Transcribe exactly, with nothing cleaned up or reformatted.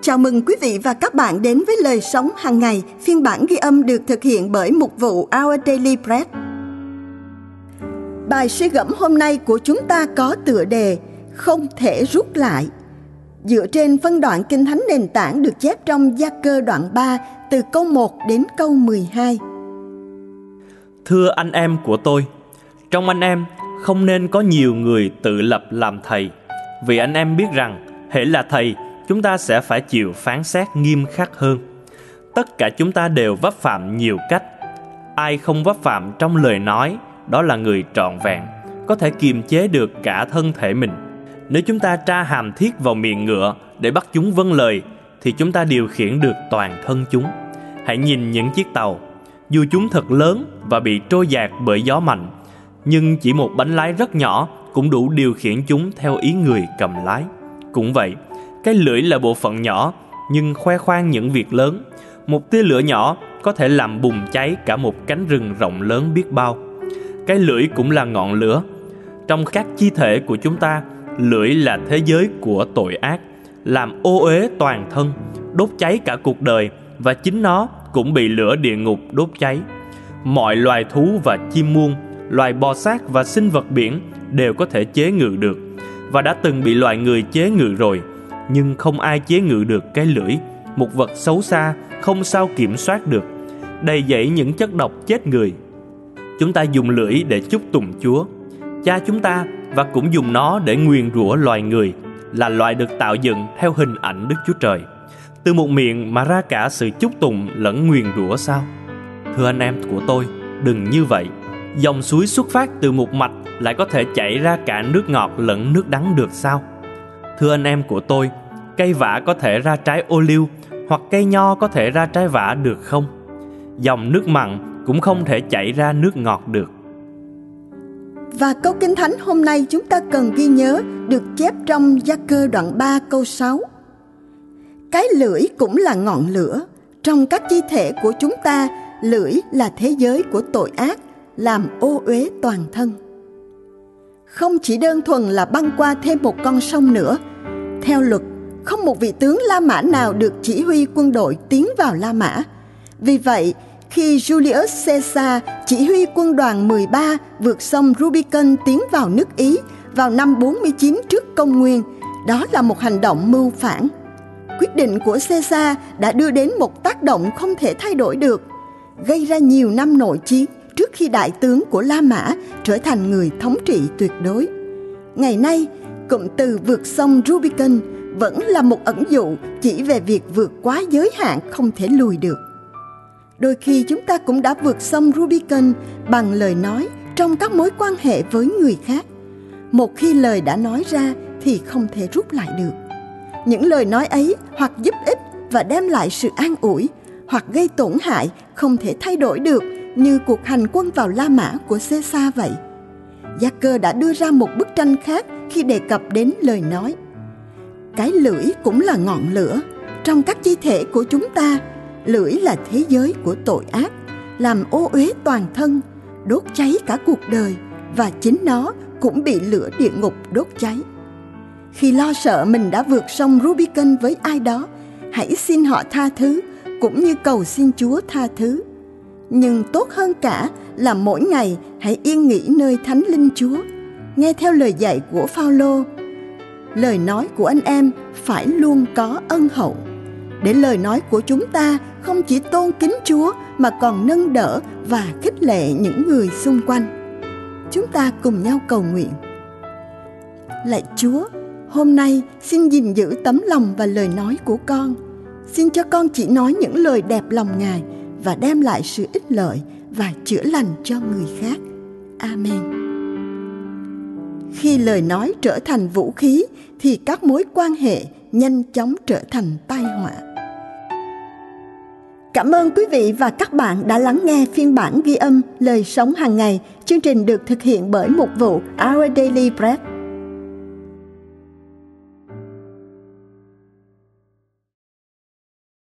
Chào mừng quý vị và các bạn đến với Lời Sống Hàng Ngày, phiên bản ghi âm được thực hiện bởi mục vụ Our Daily Bread. Bài suy gẫm hôm nay của chúng ta có tựa đề Không thể rút lại, dựa trên phân đoạn Kinh Thánh nền tảng được chép trong Gia-cơ đoạn ba từ câu một đến câu mười hai. Thưa anh em của tôi, trong anh em không nên có nhiều người tự lập làm thầy, vì anh em biết rằng hễ là thầy, chúng ta sẽ phải chịu phán xét nghiêm khắc hơn. Tất cả chúng ta đều vấp phạm nhiều cách. Ai không vấp phạm trong lời nói, đó là người trọn vẹn, có thể kiềm chế được cả thân thể mình. Nếu chúng ta tra hàm thiết vào miệng ngựa để bắt chúng vâng lời, thì chúng ta điều khiển được toàn thân chúng. Hãy nhìn những chiếc tàu, dù chúng thật lớn và bị trôi dạt bởi gió mạnh, nhưng chỉ một bánh lái rất nhỏ cũng đủ điều khiển chúng theo ý người cầm lái. Cũng vậy, cái lưỡi là bộ phận nhỏ nhưng khoe khoang những việc lớn. Một tia lửa nhỏ có thể làm bùng cháy cả một cánh rừng rộng lớn biết bao. Cái lưỡi cũng là ngọn lửa. Trong các chi thể của chúng ta, lưỡi là thế giới của tội ác, làm ô uế toàn thân, đốt cháy cả cuộc đời, và chính nó cũng bị lửa địa ngục đốt cháy. Mọi loài thú và chim muông, loài bò sát và sinh vật biển đều có thể chế ngự được, và đã từng bị loài người chế ngự rồi. Nhưng không ai chế ngự được cái lưỡi, một vật xấu xa, không sao kiểm soát được, đầy dẫy những chất độc chết người. Chúng ta dùng lưỡi để chúc tụng Chúa, Cha chúng ta, và cũng dùng nó để nguyền rủa loài người, là loài được tạo dựng theo hình ảnh Đức Chúa Trời. Từ một miệng mà ra cả sự chúc tụng lẫn nguyền rủa sao? Thưa anh em của tôi, đừng như vậy. Dòng suối xuất phát từ một mạch lại có thể chảy ra cả nước ngọt lẫn nước đắng được sao? Thưa anh em của tôi, cây vả có thể ra trái ô liu, hoặc cây nho có thể ra trái vả được không? Dòng nước mặn cũng không thể chảy ra nước ngọt được. Và câu Kinh Thánh hôm nay chúng ta cần ghi nhớ được chép trong Gia-cơ đoạn ba câu sáu. Cái lưỡi cũng là ngọn lửa. Trong các chi thể của chúng ta, lưỡi là thế giới của tội ác, làm ô uế toàn thân. Không chỉ đơn thuần là băng qua thêm một con sông nữa. Theo luật, không một vị tướng La Mã nào được chỉ huy quân đội tiến vào La Mã. Vì vậy, khi Julius Caesar chỉ huy quân đoàn mười ba vượt sông Rubicon tiến vào nước Ý vào năm bốn mươi chín trước công nguyên, đó là một hành động mưu phản. Quyết định của Caesar đã đưa đến một tác động không thể thay đổi được, gây ra nhiều năm nội chiến trước khi đại tướng của La Mã trở thành người thống trị tuyệt đối. Ngày nay, cụm từ vượt sông Rubicon vẫn là một ẩn dụ chỉ về việc vượt quá giới hạn không thể lùi được. Đôi khi chúng ta cũng đã vượt sông Rubicon bằng lời nói trong các mối quan hệ với người khác. Một khi lời đã nói ra thì không thể rút lại được. Những lời nói ấy hoặc giúp ích và đem lại sự an ủi, hoặc gây tổn hại không thể thay đổi được, như cuộc hành quân vào La Mã của Caesar vậy. Gia-cơ đã đưa ra một bức tranh khác khi đề cập đến lời nói. Cái lưỡi cũng là ngọn lửa. Trong các chi thể của chúng ta, lưỡi là thế giới của tội ác, làm ô uế toàn thân, đốt cháy cả cuộc đời, và chính nó cũng bị lửa địa ngục đốt cháy. Khi lo sợ mình đã vượt sông Rubicon với ai đó, hãy xin họ tha thứ, cũng như cầu xin Chúa tha thứ. Nhưng tốt hơn cả là mỗi ngày hãy yên nghỉ nơi Thánh Linh Chúa, nghe theo lời dạy của Phao-lô. Lời nói của anh em phải luôn có ân hậu, để lời nói của chúng ta không chỉ tôn kính Chúa mà còn nâng đỡ và khích lệ những người xung quanh. Chúng ta cùng nhau cầu nguyện. Lạy Chúa, hôm nay xin gìn giữ tấm lòng và lời nói của con. Xin cho con chỉ nói những lời đẹp lòng Ngài và đem lại sự ích lợi và chữa lành cho người khác. Amen. Khi lời nói trở thành vũ khí thì các mối quan hệ nhanh chóng trở thành tai họa. Cảm ơn quý vị và các bạn đã lắng nghe phiên bản ghi âm Lời Sống Hàng Ngày. Chương trình được thực hiện bởi mục vụ Our Daily Bread.